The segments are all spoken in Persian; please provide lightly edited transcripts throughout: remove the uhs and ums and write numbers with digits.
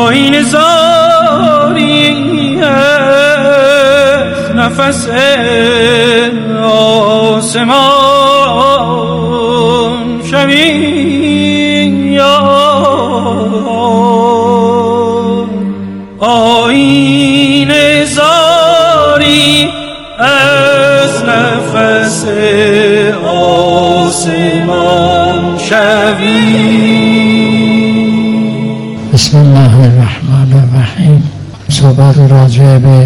آینه زاری از نفس آسمان شوی آینه زاری از نفس آسمان شوی. بسم الله الرحمن الرحیم. صحبت راجع به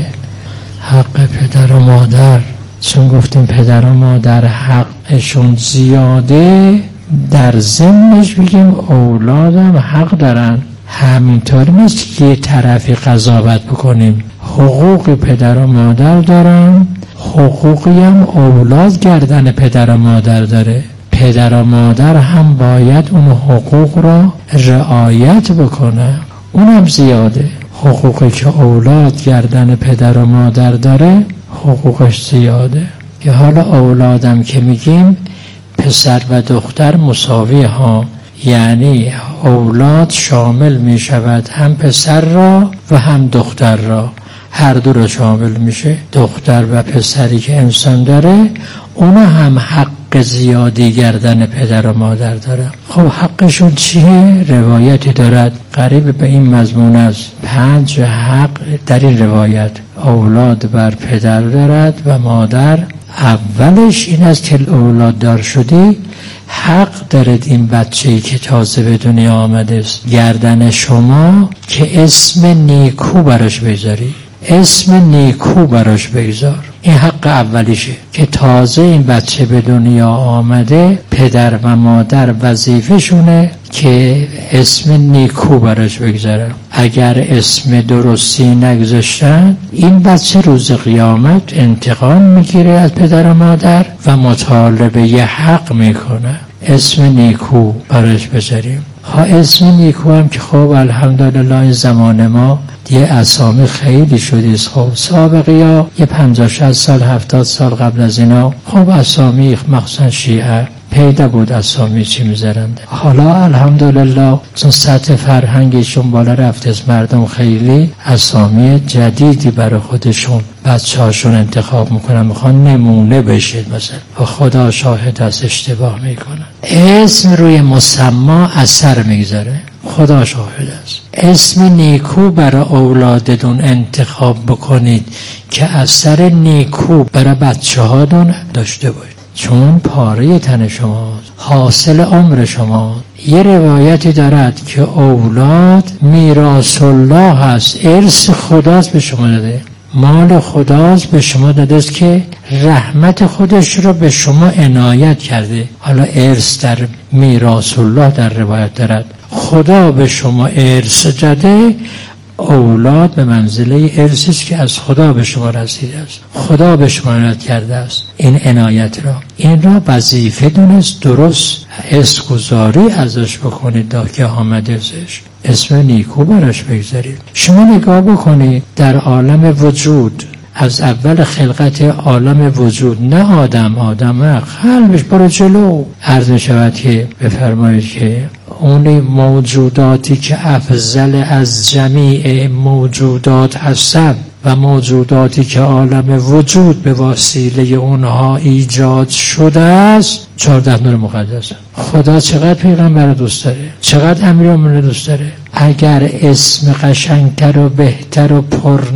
حق پدر و مادر. چون گفتیم پدر و مادر حقشون زیاده، در ضمنش بگیم اولادم حق دارن. همینطور نیست که یه طرفی قضاوت بکنیم. حقوق پدر و مادر دارن، حقوقی هم اولاد گردن پدر و مادر داره. پدر و مادر هم باید اون حقوق را رعایت بکنه. اونم زیاده. حقوقی که اولاد گردن پدر و مادر داره حقوقش زیاده. که حالا اولادم که میگیم پسر و دختر مساوی ها، یعنی اولاد شامل می شود هم پسر را و هم دختر را، هر دو را شامل میشه. دختر و پسری که انسان داره اونا هم حق زیادی گردن پدر و مادر داره. خب حقشون چیه؟ روایتی دارد قریب به این مضمون است. 5 حق در این روایت اولاد بر پدر دارد و مادر. اولش این است که اولاد دار شدی، حق دارد این بچه‌ای که تازه به دنیا آمده است گردن شما که اسم نیکو براش بذاری. اسم نیکو براش بگذار. این حق اولیشه که تازه این بچه به دنیا آمده، پدر و مادر وظیفه شونه که اسم نیکو براش بگذارن. اگر اسم درستی نگذاشتن، این بچه روز قیامت انتقام میگیره از پدر و مادر و مطالبه یه حق میکنه. اسم نیکو براش بذاریم. اسم نیکو هم که خب الحمدلله این زمان ما یه اسامی خیلی شده. خب سابقی ها یه 50-60 سال 70 سال قبل از اینا خب اسامی مخصوصا شیعه پیدا بود اسامی چی میذارند. حالا الحمدلله چون سطح فرهنگشون بالا رفته از مردم خیلی اسامی جدیدی برای خودشون بچه هاشون انتخاب میکنن، میخوان نمونه بشید مثلا. و خدا شاهد از اشتباه میکنن. اسم روی مسما اثر میگذاره. خدا شاهد است. اسم نیکو برای اولادتون انتخاب بکنید که اثر نیکو برای بچه هاتون داشته باشه، چون پاره تن شماست، حاصل عمر شما. یه روایتی دارد که اولاد میراث الله هست، ارث خداست به شما داده، مال خداست به شما داده است که رحمت خودش رو به شما عنایت کرده. حالا ارث در میراث الله در روایت دارد خدا به شما ارث داده. اولاد به منزله ارثی است که از خدا به شما رسیده است، خدا به شما عنایت کرده است. این عنایت را، این را وظیفه دونست درست اسمگذاری ازش بکنید تا که آمده ازش اسم نیکو براش بگذارید. شما نگاه بکنید در عالم وجود، از اول خلقت عالم وجود، نه آدم قلبش برو جلو. عرض می شود که بفرمایید که اون موجوداتی که افضل از جمیع موجودات هستند و موجوداتی که عالم وجود به وسیله اونها ایجاد شده است 14 نور مقدس. خدا چقدر پیغمبر دوست داره، چقدر امیرالمومنین دوست داره. اگر اسم قشنگتر و بهتر و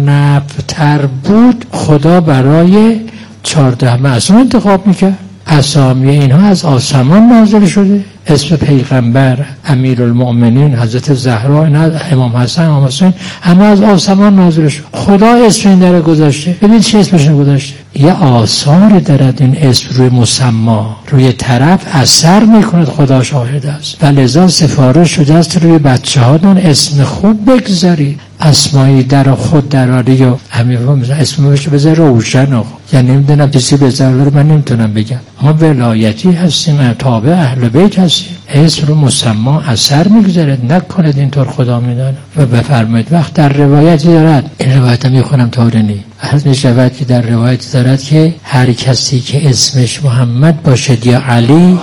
پرنفع‌تر بود خدا برای 14 معصوم انتخاب میکرد. اسامی اینها از آسمان نازل شده. اسم پیغمبر، امیرالمؤمنین، حضرت زهرا، امام حسن، امام حسین، همه از آسمان نازل شده. خدا اسم این در گذاشته. ببین چه اسمش گذاشته. یه آثار دارد این اسم روی مسما، روی طرف اثر میکند. خدا شاهد است. و لذا سفارش شده است روی بچه هاتون اسم خوب بگذارید. اسمایی در خود دراری و همین اسمش بذار روشن. یعنی نمیدونم چیزی بذاره من نمیتونم بگم. ما ولایتی هستیم، تابع اهل بیت هستیم. اسم رو مسما اثر میگذاره. نکنید اینطور خدا میدانه. و بفرمایید وقت در روایتی دارد، این روایت هم میخونم طورنی عرض میشود که در روایت دارد که هر کسی که اسمش محمد باشد یا علی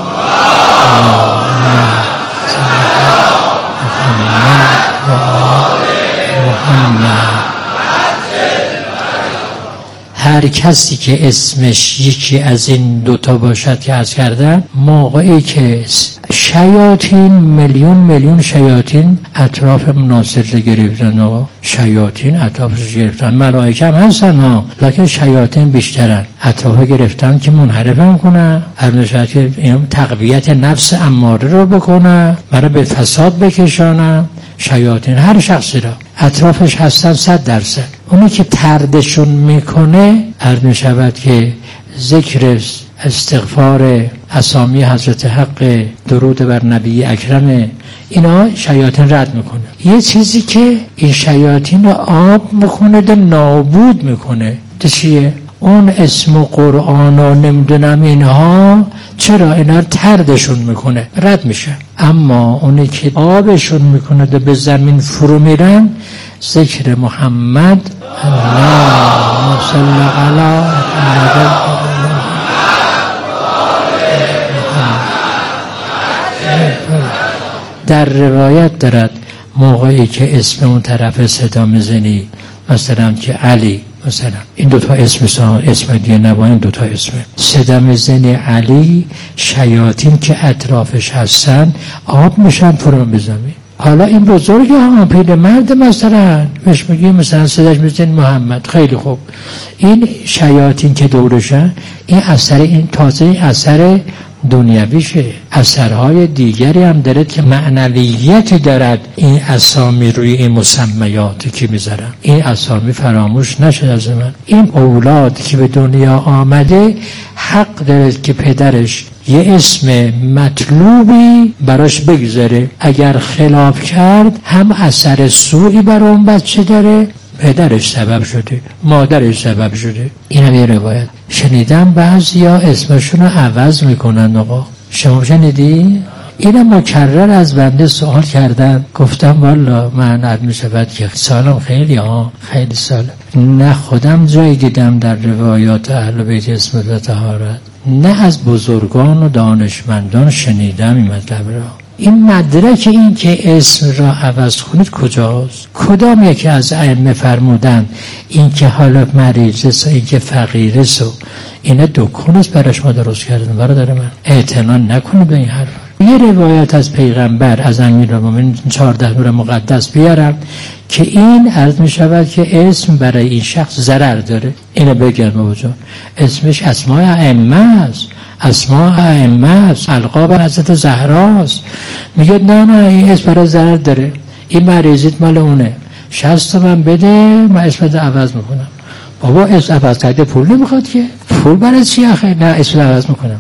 هر کسی که اسمش یکی از این دوتا باشد که عرض کردم، موقعی که شیاطین میلیون شیاطین اطراف ناصر گرفتن و شیاطین اطرافش گرفتن، ملائکه هم هستن ها، لکن شیاطین بیشترن، اطراف گرفتن که منحرفم کنن، هر که این تقویت نفس اماره رو بکنن، برای به فساد بکشانن. شیاطین هر شخصی را اطرافش هستن 100%. اونی که تردشون میکنه عرض میشود که ذکر استغفار اسامی حضرت حق، درود بر نبی اکرم، اینا شیاطین رد میکنه. یه چیزی که این شیاطین رو آب میکنه ده نابود میکنه ده چیه؟ اون اسم قرآن و نمیدونم اینها، چرا اینا تردشون میکنه رد میشه. اما اونی که آبشون میکنه ده به زمین فرو میرن، ذکر محمد، اللهم صل علی محمد، در روایت دارد موقعی که اسم اون طرف صدا میزنی، مثلا که علی، مثلا این دوتا اسم دیگه نبا، این دوتا اسمه، صدا میزنی علی، شیاطین که اطرافش هستن آب میشن فرو میزنی. حالا این بزرگ ها پیل مرد مثلا بهش میگی مثلا صداش میزنی محمد، خیلی خوب، این شیاطین که دورشن، این اثر، این تازه اثر دنیویشه، اثرهای دیگری هم دارد که معنویتی دارد. این اسامی روی این مسمیاتی که میذارم، این اسامی فراموش نشد از من. این اولاد که به دنیا آمده حق دارد که پدرش یه اسم مطلوبی براش بگذاره، اگر خلاف کرد هم اثر سوئی بر اون بچه داره، پدرش سبب شده، مادرش سبب شده. این هم یه روایت. شنیدم بعضیا اسمشون رو عوض میکنن. آقا شما شنیدی؟ اینم مکرر از بنده سوال کردن، گفتم والا من عرض میشود که سالم خیلی سال نه خودم جایی دیدم در روایات اهل بیت اسم و طهارت، نه از بزرگان و دانشمندان شنیدم این مطلب را. این مدرک این که اسم را عوض کنید کجاست؟ کدام یکی از ائمه فرمودن این که حالا مریض و این که فقیر است و اینا دکون است براش ما درست کردن؟ برادر من اعتنا نکنید به این حرف. یه روایت از پیغمبر از امیرالمومنین 14 نور مقدس بیارم که این عرض می شود که اسم برای این شخص ضرر داره. اینو بگم بابا، اسمش اسماء ائمه است، اسماء ائمه است، القاب حضرت زهرا است. میگه نه این اسم برای ضرر داره، این مریضیت مال اونه، 60 تومن بده من اسمت عوض میکنم. بابا اسم عوض کرده پول نمیخواد که، پول برای چی آخه؟ نه اسم عوض میکنم.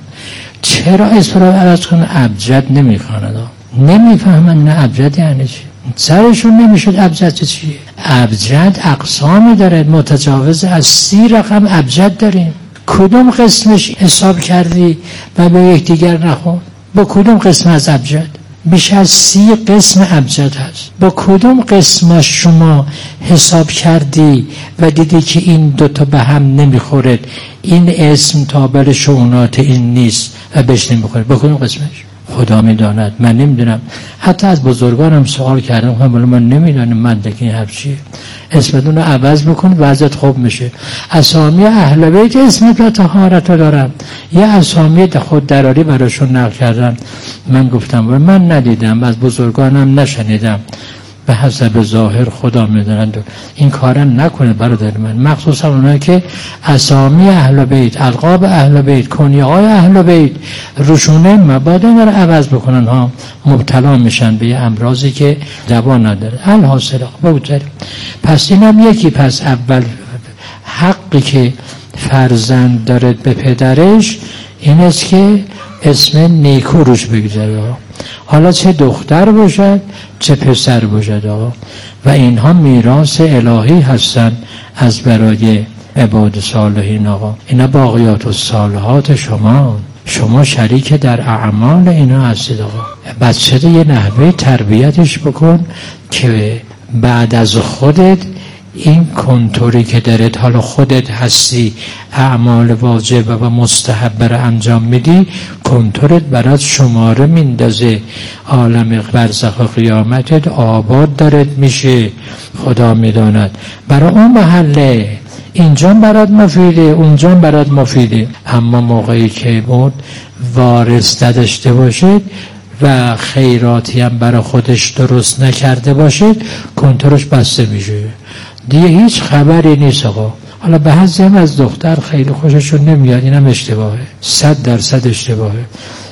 چرا اسم رو عوض کنه؟ ابجد نمیخواند، نمیفهمن نه ابجد یعنی چی، سرشون نمیشد ابجد چیه. ابجد اقسامی داره، متجاوز از 30 رقم ابجد داریم. کدوم قسمش حساب کردی و به یک دیگر نخون؟ با کدوم قسم از ابجد؟ بیش از 30 قسم ابجد هست. با کدوم قسمش شما حساب کردی و دیدی که این دوتا به هم نمیخورد، این اسم تابع شؤونات این نیست و بهش نمیخوره؟ با کدوم قسمش؟ خدا میداند، من نمیدونم. حتی از بزرگانم سوال کردم، ولی من نمیدونم مدرک این حرف چیه. اسمتون رو عوض بکن وضعت خوب میشه. اسامی اهل بیت اسمت و طهارت رو دارم، یه اسامی خود دراری براشون نقل کردن. من گفتم من ندیدم، از بزرگانم نشنیدم، به حسب ظاهر خدا میدونند. این کارم نکنه برادر من، مخصوصا اونایی که اسامی اهل بیت، القاب اهل بیت، کنیه‌های اهل بیت روشونه مبادا رو عوض بکنن ها، مبتلا میشن به امراضی که دوا نداره. الحاصل بگذاریم. پس اینم یکی. پس اول حقی که فرزند دارد به پدرش این است که اسم نیکو روش بگذاره، حالا چه دختر باشد چه پسر باشد آقا. و اینها میراث الهی هستند از برای عباد صالحین آقا. اینا باقیات الصالحات شما شریک در اعمال اینا هستید آقا. بچه رو یه نحوه تربیتش بکن که بعد از خودت این کنتوری که دارید، حالا خودت هستی اعمال واجب و مستحب را انجام میدی، کنتورت برات شماره میندازه، عالم برزخ و قیامتت آباد دارد میشه. خدا میداند برای اون محله اینجا برات مفیده اونجا برات مفیده، اما موقعی که بود وارث نداشته باشید و خیراتی هم برای خودش درست نکرده باشید کنترلش بسته میشه دیگه، هیچ خبری نیست. آقا حالا بعضی هم از دختر خیلی خوششون نمیاد، اینم اشتباهه، 100% اشتباهه.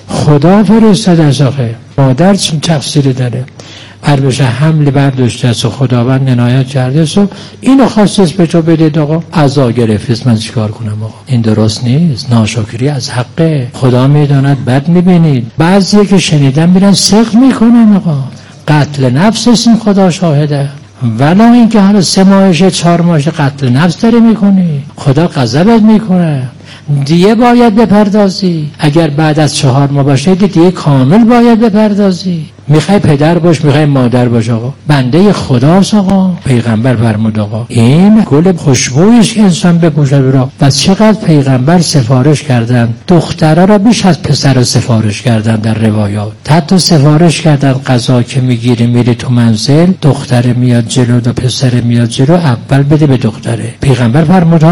خدا فرستاد از آخه مادر چون تقصیری داره، بشه حمل برداشته است و خداوند عنایت کرده است و اینو خواستست به تو بده، آقا عزا گرفتست، من چیکار کنم آقا؟ این درست نیست، ناشکری از حقه، خدا میداند بد میبینید. بعضی که شنیدن میرن سقط میکنن، آقا قتل نفس است، این خدا شاهده. ولی اینکه حالا 3 ماهشه 4 ماهشه قتل نفس داره میکنی، خدا غضبت میکنه، دیگه باید بپردازی. اگر بعد از 4 ماه باشه دیگه کامل باید بپردازی. میخوای پدر باش، میخوای مادر باش، آقا بنده خداست. آقا پیغمبر فرمود آقا این گل خوشبویش که انسان بپوشد را. و چقدر پیغمبر سفارش کردن، دخترها را بیش از پسر سفارش کردن در روایات، حتی سفارش کردن غذا که میگیری میری تو منزل، دختر میاد جلو و پسر میاد جلو، اول بده به دختره. پیغمبر فرمود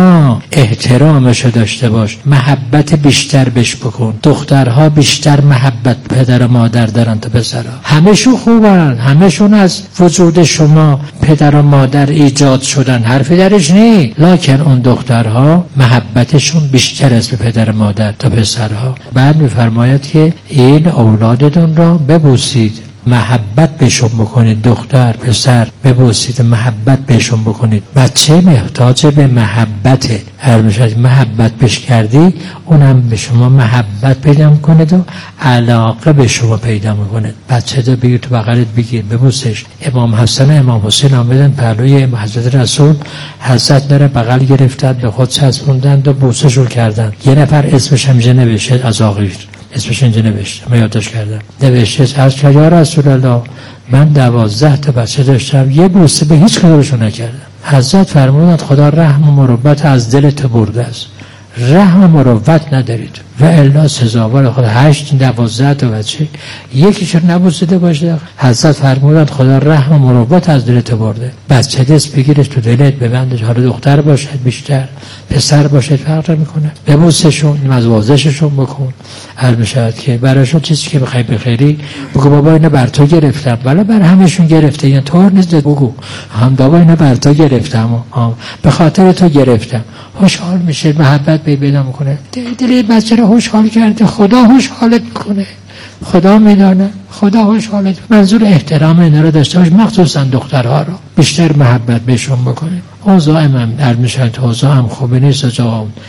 احترامشو داشته باش، محبت بیشتر بش بکن. دخترها بیشتر محبت پدر و مادر دارن تا پسرها. همشون خوبن، همشون از وجود شما پدر و مادر ایجاد شدن، حرفی درش نی، لکن اون دخترها محبتشون بیشتر است به پدر و مادر تا پسرها. بعد میفرماید که این اولادتون را ببوسید، محبت بهشون بکنید، دختر پسر ببوسید، محبت بهشون بکنید. بچه محتاج به محبته، هر میشه محبت بهش کردی اونم به شما محبت پیدا میکنه و علاقه به شما پیدا میکنه. بچه رو بگیر تو بغلت بگیر ببوسش. امام حسن و امام حسین آمدن پهلوی حضرت رسول، حضرت داره بغل گرفتن به خود چسبوندن و بوسشون کردن. یه نفر اسمش همینجا نوشته از آقیر، اسمش اینجا نوشته، من یادداشت کردم، نوشته از یا رسول الله من 12 تا بچه داشتم، یه بوسه به هیچ کدومشون نکردم. حضرت فرمودند خدا رحم و مروت از دلت برده است، رحم و مروت ندارید و الا سزاوار خدا 8-12 تا بچه یکیشو نبوسیده باشه. حضرت فرمودند خدا رحم و مروت از دلت برده. بچه دست بگیرش تو دلت ببندش، حالا دختر باشد بیشتر پسر باشد فرق میکنه، ببوسشون، مزوازششون بکن. هر بشود که براشون چیزی که بخوای بخیری بگو بابا اینو بر تو گرفتم، ولی بر همشون گرفته، یعنی طور نیست بگو هم بابا اینو بر تو گرفتم، به خاطر تو گرفتم. خوشحال میشه، محبت پیدا میکنه، دل بچه رو خوشحال کرده، خدا خوشحالت میکنه، خدا میدانه، خدا خوشحالت. منظور احترام اینا رو داشته باش، مخصوصا دخترها رو بیشتر محبت بهشون بکنه. اوضاع هم در میشن، اوضاع هم خوبه نیست،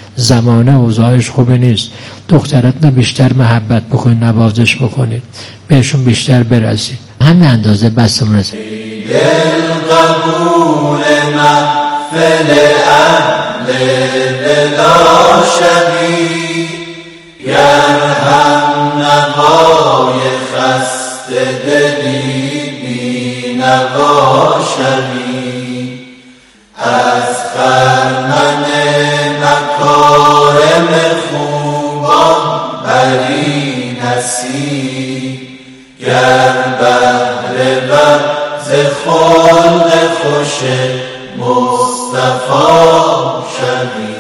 زمانه اوضاعش خوبه نیست. دخترات بیشتر محبت بکنید، نوازش بکنید، بهشون بیشتر برسید. همین اندازه بس مرسید. قبول محفل اهل بلا شبی یرحم نوای خسته دلی بی نوا شبی از خرمن مکارم خوبان بری نصیب گر بهر ز خلق خوش مصطفی شبی.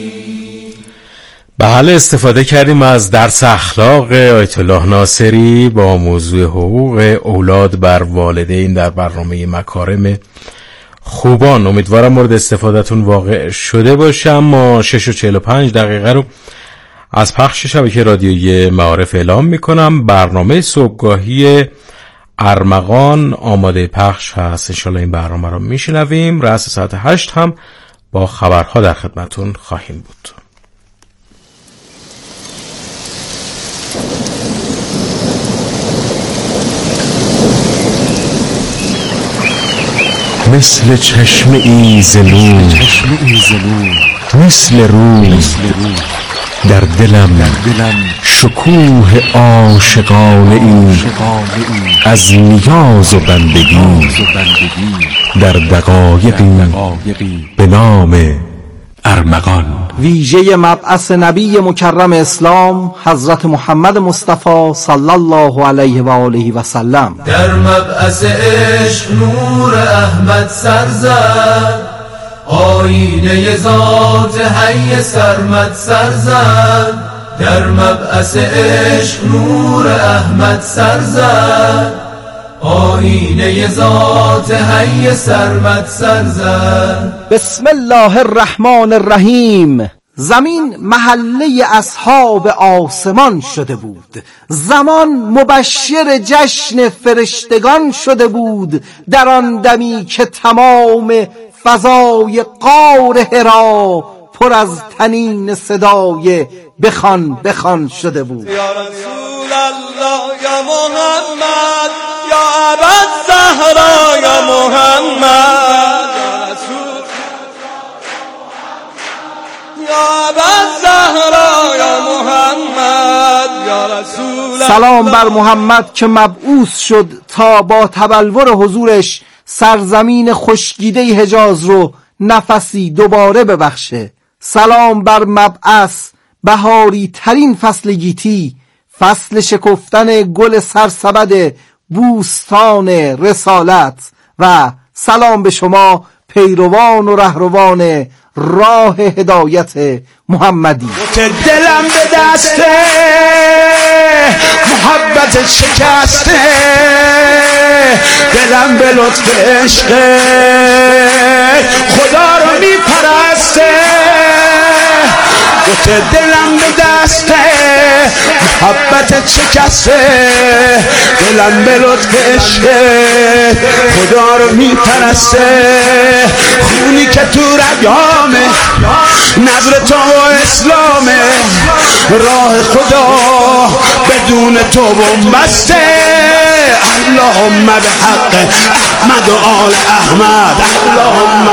بله، استفاده کردیم از درس اخلاق آیت الله ناصری با موضوع حقوق اولاد بر والدین در برنامه مکارم خوبان. امیدوارم مورد استفادهتون واقع شده باشه. اما 6:45 رو از پخش شبکه رادیویی معارف اعلام میکنم. برنامه صبحگاهی ارمغان آماده پخش هست، انشالله این برنامه رو میشنویم. رأس ساعت 8 هم با خبرها در خدمتون خواهیم بود. مثل چشم ز نور، مثل روز در دلم شکوه عاشقانه ای از نیاز و بندگی در دقایقی به نام ارمغان. ویژه مبعث نبی مکرم اسلام حضرت محمد مصطفی صلی الله علیه و آله و سلم. در مبعث عشق نور احمد سر زد، آینه ذات حی سرمد سر زد، در مبعث عشق نور احمد سر زد. آینه ذات حی سرمد سر زد. بسم الله الرحمن الرحیم. زمین محله اصحاب آسمان شده بود، زمان مبشر جشن فرشتگان شده بود. در آن دمی که تمام فضای غار حرا پر از طنین صدای بخوان بخوان شده بود. یا رسول الله یا محمد یا ابوالزهرا یا محمد یا رسول یا ابوالزهرا یا محمد یا رسول. سلام بر محمد که مبعوث شد تا با تبلور حضورش سرزمین خشکیده حجاز رو نفسی دوباره ببخشه. سلام بر مبعث، بهاری ترین فصل گیتی، فصل شکفتن گل سرسبد بوستان رسالت. و سلام به شما پیروان و رهروان راه هدایت محمدی. دلم به دسته محبت شکسته، دلم به لطف عشق خدا رو میپرسته. دلم به دسته محبت شکسته، دلم به لطف عشق خدا رو میپرسته. خونی که تو رگامه نظر تو و اسلامه، راه خدا بدون تو بسته. اللهم به حق احمد و آل احمد، اللهم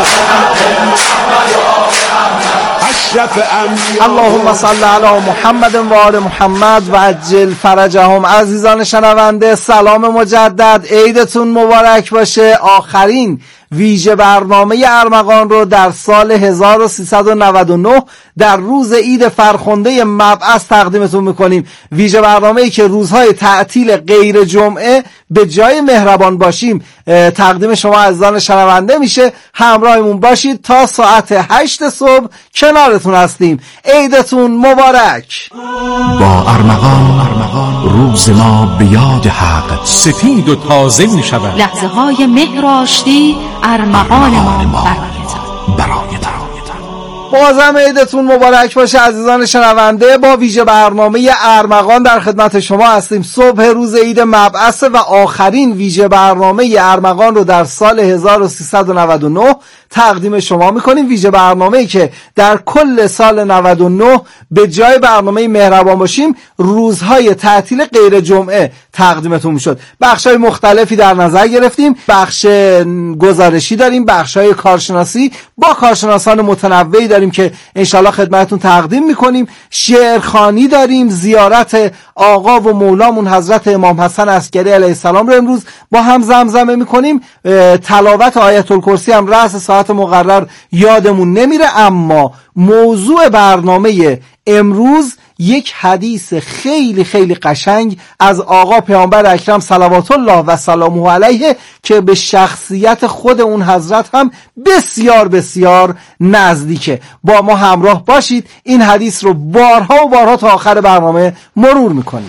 اللهم صل علی محمد و آل محمد و عجل فرجهم. عزیزان شنونده سلام مجدد، عیدتون مبارک باشه. آخرین ویژه برنامه ارمغان رو در سال 1399 در روز عید فرخنده مبعث تقدیمتون میکنیم. ویژه برنامه‌ای که روزهای تعطیل غیر جمعه به جای مهربان باشیم تقدیم شما عزیزان شنونده میشه. همراهمون باشید تا ساعت 8 صبح کنارتون هستیم. عیدتون مبارک. با ارمغان روز ما به یاد حق سفید و تازه می شود. لحظه های مهر آشتی ارمغان ما برایتان. بازم عیدتون مبارک باشه عزیزان شنونده. با ویژه برنامه ارمغان در خدمت شما هستیم. صبح روز عید مبعث و آخرین ویژه برنامه ارمغان رو در سال 1399 تقدیم شما میکنیم. ویژه برنامه‌ای که در کل سال 99 به جای برنامه مهربان باشیم روزهای تعطیل غیر جمعه تقدیمتون میشد. بخشای مختلفی در نظر گرفتیم. بخش گزارشی داریم، بخشای کارشناسی با کارشناسان متنوعی داریم که انشالله خدمتتون تقدیم میکنیم. شعرخوانی داریم، زیارت آقا و مولامون حضرت امام حسن عسکری علیه السلام رو امروز با هم زمزمه میکنیم. تلاوت آیت الکرسی هم رأس ساعت مقرر یادمون نمیره. اما موضوع برنامه امروز یک حدیث خیلی خیلی قشنگ از آقا پیامبر اکرم صلوات الله و سلامه علیه که به شخصیت خود اون حضرت هم بسیار بسیار نزدیکه. با ما همراه باشید، این حدیث رو بارها و بارها تا آخر برنامه مرور میکنیم.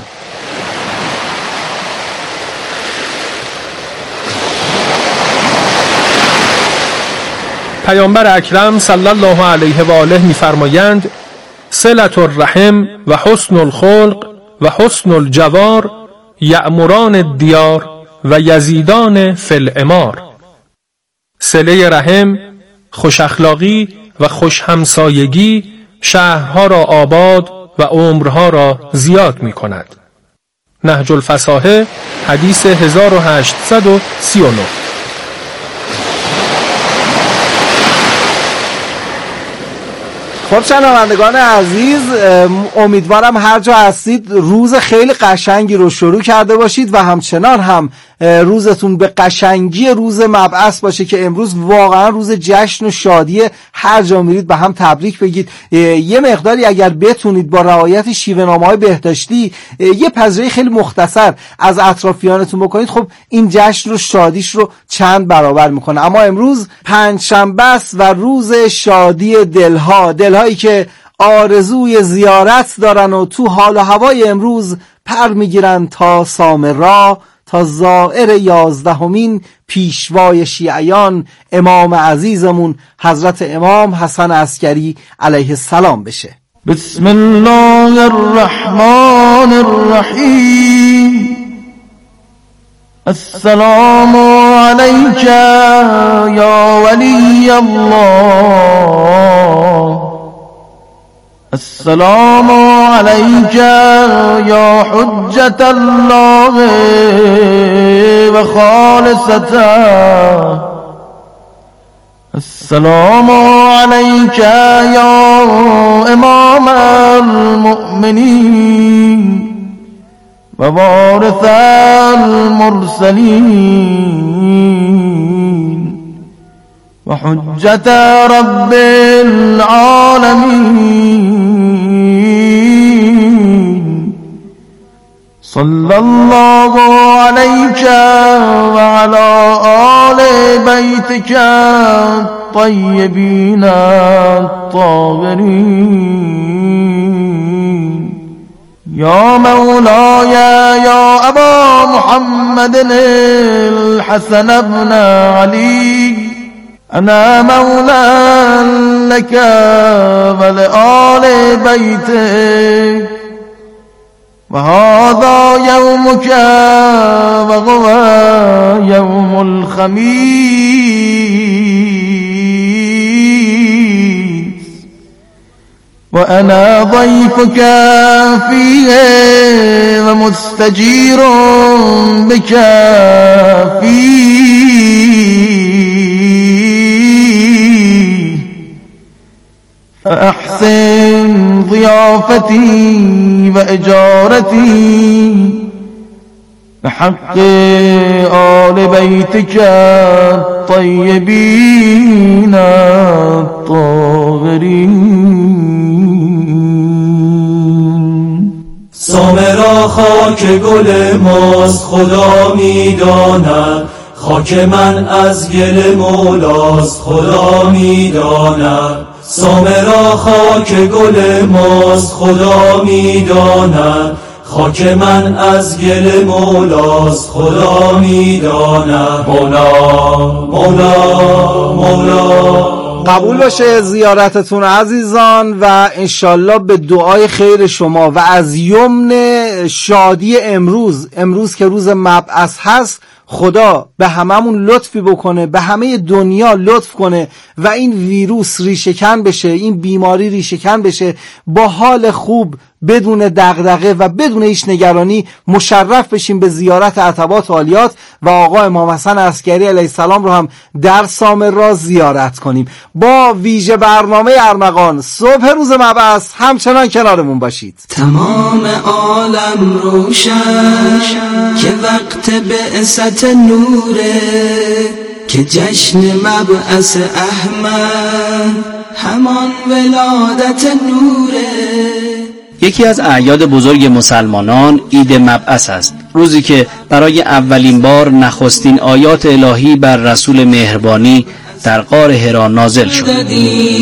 پیامبر اکرم صلی الله علیه و آله می‌فرمایند صلة الرحم و حسن الخلق و حسن الجوار یأمران الدیار و یزیدان فی العمار. صله رحم، خوش اخلاقی و خوش همسایگی شهرها را آباد و عمرها را زیاد می کند. نهج الفصاحه حدیث 1839. خب شنوندگان عزیز، امیدوارم هر جا هستید روز خیلی قشنگی رو شروع کرده باشید و همچنان هم روزتون به قشنگی روز مبعث باشه که امروز واقعا روز جشن و شادی. هر جا میرید به هم تبریک بگید. یه مقداری اگر بتونید با رعایت شیوه‌نامه‌های بهداشتی یه پذیرایی خیلی مختصر از اطرافیانتون بکنید، خب این جشن رو شادیش رو چند برابر میکنه. اما امروز پنجشنبه است و روز شادی دلهایی که آرزوی زیارت دارن و تو حال و هوای امروز پر میگیرن تا سامرا، تا زائر 11مین پیشوای شیعیان امام عزیزمون حضرت امام حسن عسکری علیه السلام بشه. بسم الله الرحمن الرحیم. السلام علیک یا ولی الله، السلام علیک یا حجت الله و خالصته، السلام علیک یا امام المؤمنین و وارث المرسلین و حجت رب العالمین. صلی الله علیک و علی آل بیتک الطیبین الطاهرین. یا مولاي یا ابا محمد الحسن ابن علی، انا مولا لك ولآل بیتك و هذا یومك و هو یوم الخمیس و انا ضیفك فیه و مستجیر بك فیه، فاحسن ضیافتي و اجارتي بحق آل بیتك الطیبین الطاهرین. سامرا خاک گل ماست خدا میداند، خاک من از گل مولاست خدا میداند. سامرا خاک گل ماست خدا میداند، خاک من از گل مولاست خدا میداند. مولا مولا مولا. قبول باشه زیارتتون عزیزان و انشالله به دعای خیر شما و از یمن شادی امروز که روز مبعث هست، خدا به هممون لطفی بکنه، به همه دنیا لطف کنه و این ویروس ریشه‌کن بشه، این بیماری ریشه‌کن بشه، با حال خوب بدون دغدغه و بدون هیچ نگرانی مشرف بشیم به زیارت عتبات و عالیات و آقا امام حسن عسکری علیه السلام رو هم در سامرا زیارت کنیم. با ویژه برنامه ارمغان صبح روز مبعث همچنان کنارمون باشید. تمام عالم روشن که وقت بعثت نوره، که جشن مبعث احمد همان ولادت نوره. یکی از اعیاد بزرگ مسلمانان عید مبعث است، روزی که برای اولین بار نخستین آیات الهی بر رسول مهربانی در غار حرا نازل شد. مددی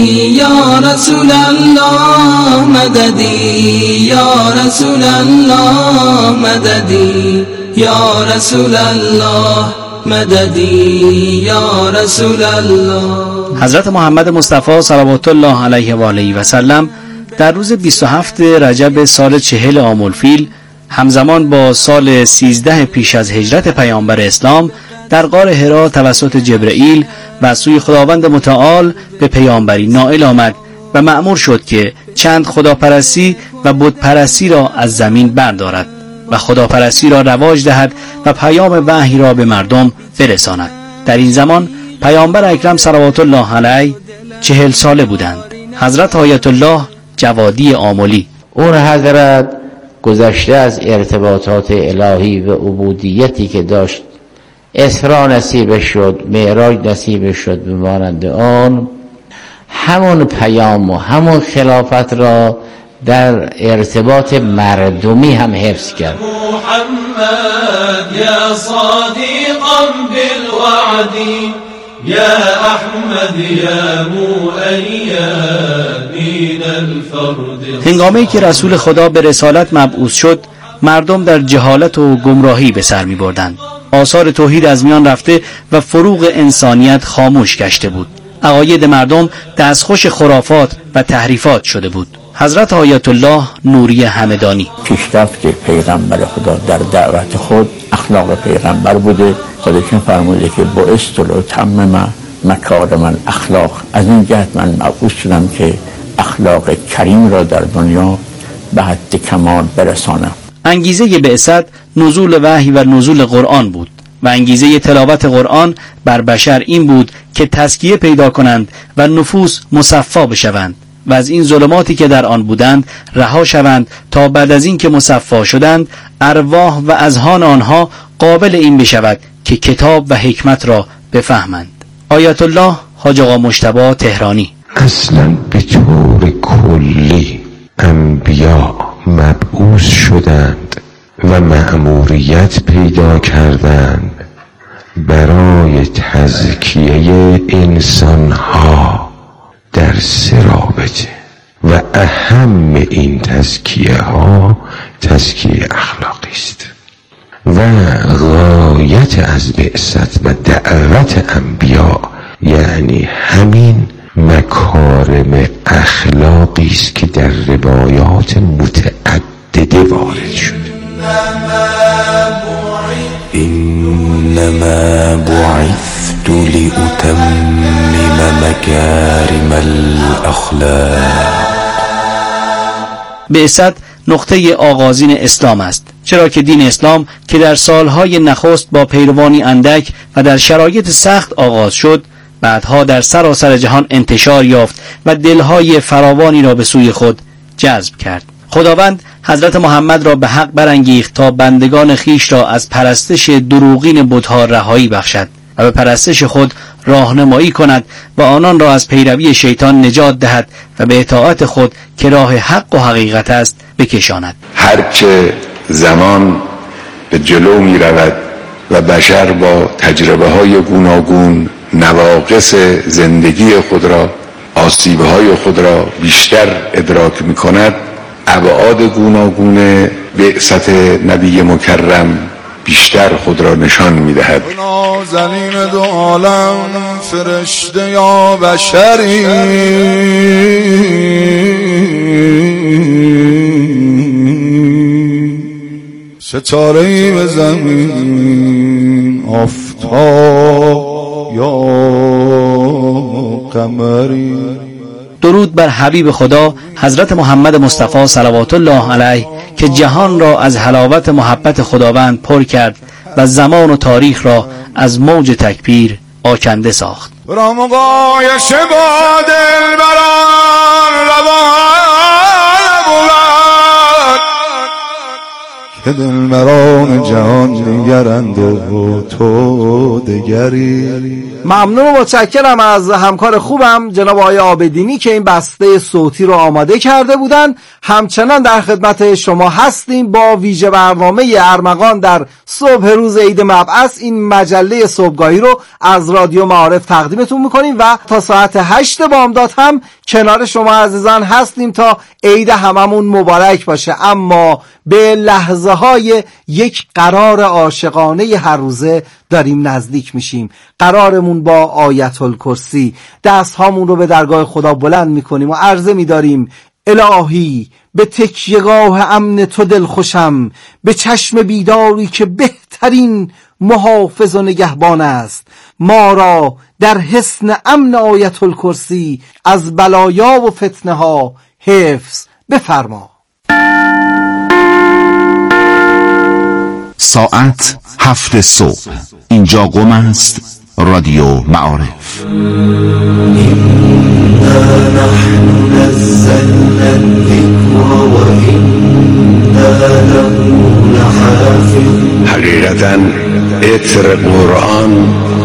یا رسول الله، مددی یا رسول الله، مددی یا رسول الله، مددی یا رسول الله. حضرت محمد مصطفی صلوات الله علیه و آله و سلم در روز 27 رجب سال 40 عام الفیل، همزمان با سال 13 پیش از هجرت پیامبر اسلام، در غار حرا توسط جبرئیل و سوی خداوند متعال به پیامبری نائل آمد و مأمور شد که چند خداپرستی و بتپرستی را از زمین بردارد و خداپرستی را رواج دهد و پیام وحی را به مردم برساند. در این زمان پیامبر اکرم صلوات الله علیه 40 ساله بودند. حضرت آیت الله جوادی آملی. اون حضرت گذشته از ارتباطات الهی و عبودیتی که داشت، اسرا نصیب شد، معراج نصیب شد، به مانند آن همون پیام و همون خلافت را در ارتباط مردمی هم حفظ کرد. محمد یا صادقا بالوعد یا احمد یا مؤید من الفرد. هنگامی که رسول خدا به رسالت مبعوث شد، مردم در جهالت و گمراهی به سر می بردند. آثار توحید از میان رفته و فروغ انسانیت خاموش گشته بود. عقاید مردم دستخوش خرافات و تحریفات شده بود. حضرت آیت الله نوری همدانی: پیشرفت پیغمبر خدا در دعوت خود اخلاق پیغمبر بوده. خودشون فرموده که بعثت لأتمم مکارم الاخلاق. از این جهت من مبعوث شدم که اخلاق کریم را در دنیا به حد کمال برسانم. انگیزه بعثت نزول وحی و نزول قرآن بود و انگیزه تلاوت قرآن بر بشر این بود که تزکیه پیدا کنند و نفوس مصفا بشوند و از این ظلماتی که در آن بودند رها شوند، تا بعد از این که مصفا شدند ارواح و اذهان آنها قابل این بشود که کتاب و حکمت را بفهمند. آیت الله حاج آقا مجتبی تهرانی: اصلا به طور کلی انبیا مبعوث شدند و مأموریت پیدا کردند برای تزکیه انسانها در سه رابطه و اهم این تزکیه ها تزکیه اخلاقی است و غایت از بعثت و دعوت انبیا یعنی همین مکارم اخلاقی است که در روایات متعدده وارد شده. انما بعثت لأتمم مکارم الاخلاق. بعثت نقطه آغازین اسلام است، چرا که دین اسلام که در سالهای نخست با پیروانی اندک و در شرایط سخت آغاز شد، بعدها در سراسر جهان انتشار یافت و دلهای فراوانی را به سوی خود جذب کرد. خداوند حضرت محمد را به حق برانگیخت تا بندگان خیش را از پرستش دروغین بت‌ها رهایی بخشد و به پرستش خود راهنمایی کند و آنان را از پیروی شیطان نجات دهد و به اطاعت خود که راه حق و حقیقت است بکشاند. هرچه زمان به جلو می رود و بشر با تجربه های گوناگون نواقص زندگی خود را، آسیب های خود را بیشتر ادراک می کند، ابعاد گوناگون بعثت نبی مکرم بیشتر خود را نشان می دهد. نازنین دو عالم فرشته یا بشری ستاره‌ای به زمین آفتاب یا قمری. درود بر حبیب خدا حضرت محمد مصطفی صلوات الله علیه که جهان را از حلاوت محبت خداوند پر کرد و زمان و تاریخ را از موج تکبیر آکنده ساخت. را مقایشه با دلبران روان بود که دلبران جهان دیگرند و تو دگری. ممنون و متشکرم از همکار خوبم جناب آقای عابدینی که این بسته صوتی رو آماده کرده بودن. همچنان در خدمت شما هستیم با ویژه برنامه ارمغان در صبح روز عید مبعث. این مجله صبحگاهی رو از رادیو معارف تقدیمتون میکنیم و تا ساعت 8 بامداد هم کنار شما عزیزان هستیم تا عید هممون مبارک باشه. اما به لحظه های یک قرار عاشقانه هر روزه داریم نزدیک میشیم. قرارمون با آیت الکرسی. دست هامون رو به درگاه خدا بلند میکنیم و عرضه میداریم الهی به تکیهگاه امن تو دل خوشم، به چشم بیداری که بهترین محافظ و نگهبان است، ما را در حصن امن آیت الکرسی از بلایا و فتنه ها حفظ بفرما. ساعت 7 صبح. اینجا قم است رادیو معارف. نحن نزلنا الذكر وإنا له لحافظون. حقیقتا عطر قرآن